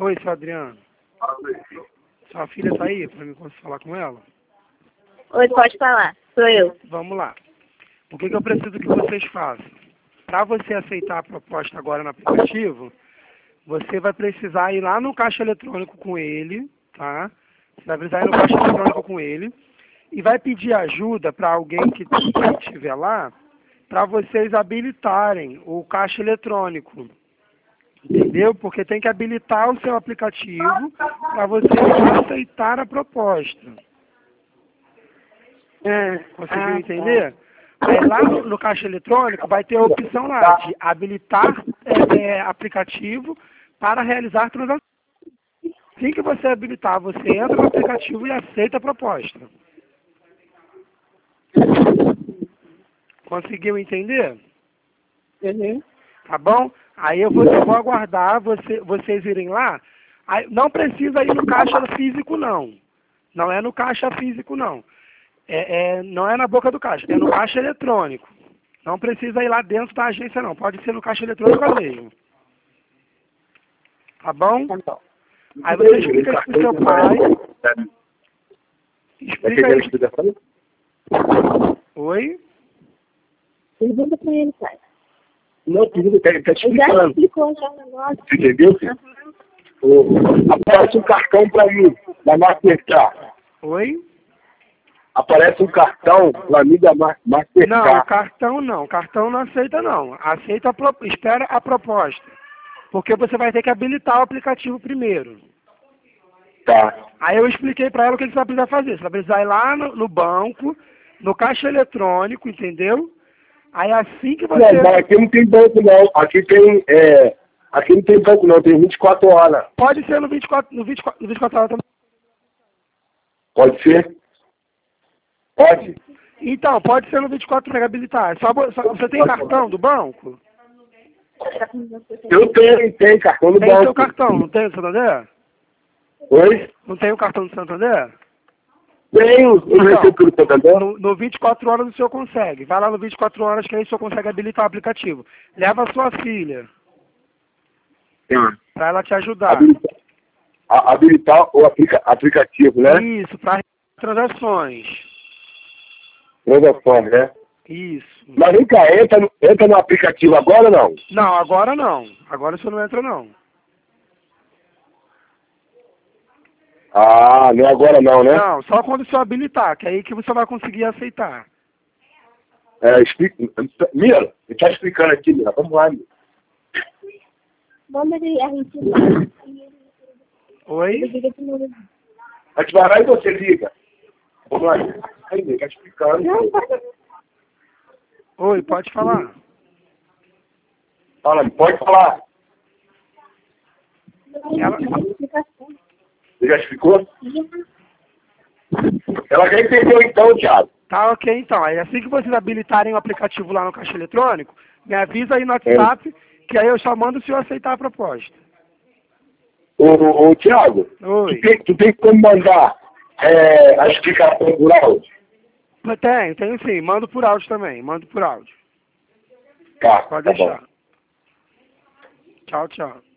Oi, seu Adriano. Sua filha tá aí pra mim conseguir falar com ela? Oi, pode falar. Sou eu. Vamos lá. O que eu preciso que vocês façam? Para você aceitar a proposta agora no aplicativo, você vai precisar ir lá no caixa eletrônico com ele, tá? Você vai precisar ir no caixa eletrônico com ele e vai pedir ajuda para alguém que estiver lá para vocês habilitarem o caixa eletrônico. Entendeu? Porque tem que habilitar o seu aplicativo para você aceitar a proposta. Conseguiu entender? Aí lá no caixa eletrônico vai ter a opção lá de habilitar aplicativo para realizar transações. Assim que você habilitar, você entra no aplicativo e aceita a proposta. Conseguiu entender? Uhum. Tá bom? Aí eu vou aguardar vocês irem lá. Aí, não precisa ir no caixa físico, não. Não é no caixa físico, não. Não é na boca do caixa, é no caixa eletrônico. Não precisa ir lá dentro da agência, não. Pode ser no caixa eletrônico mesmo. Tá bom? Tá bom. Aí você explica isso pro seu pai. Explica isso. Oi? Pergunta pra ele, pai. Não, filho, tá Ele já explicando. explicou já o negócio. Você entendeu, filho? Aparece um cartão pra mim, da Mastercard. Oi? Aparece um cartão pra mim da Não, Mastercard. cartão não. Cartão não aceita, não. Aceita espera a proposta. Porque você vai ter que habilitar o aplicativo primeiro. Tá. Aí eu expliquei para ela o que você vai precisar fazer. Você vai precisar ir lá no banco, no caixa eletrônico, entendeu? Aí assim que você... Não, mas aqui não tem banco, não. Aqui tem, aqui não tem banco, não. Tem 24 horas. Pode ser no 24 horas também. Pode ser? Pode. Então, pode ser no 24 horas habilitar. Você tem cartão do banco? Eu tenho cartão no Tem o banco. seu cartão, não tem o Santander? Oi? Não tem o cartão do Santander? Tenho. Eu recebo pelo Santander. No 24 horas o senhor consegue. Vai lá no 24 horas que aí o senhor consegue habilitar o aplicativo. Leva a sua filha, para ela te ajudar. Habilitar o aplicativo, né? Isso, para transações. Transações, né? Isso. Mas vem cá, entra no aplicativo agora ou não? Não, agora não. Agora o senhor não entra, não. Ah, não é agora não, né? Não, só quando o senhor habilitar, que é aí que você vai conseguir aceitar. Explica. Mira, ele está explicando aqui, Mira. Vamos lá, Mira. Manda ele, a gente vai. Oi? A gente vai lá e você liga. Vamos lá. Aí, Mira, está explicando. Não, pode. Oi, pode falar. Fala, pode falar. Ela... Você já explicou? Ela já entendeu então, Thiago. Tá ok, então. Aí assim que vocês habilitarem o aplicativo lá no caixa eletrônico, me avisa aí no WhatsApp, que aí eu só mando o senhor aceitar a proposta. Ô Thiago, Oi. tu tem como mandar a explicação por áudio? Tenho sim. Mando por áudio também. Mando por áudio. Tá, Pode tá deixar. bom. Tchau, tchau.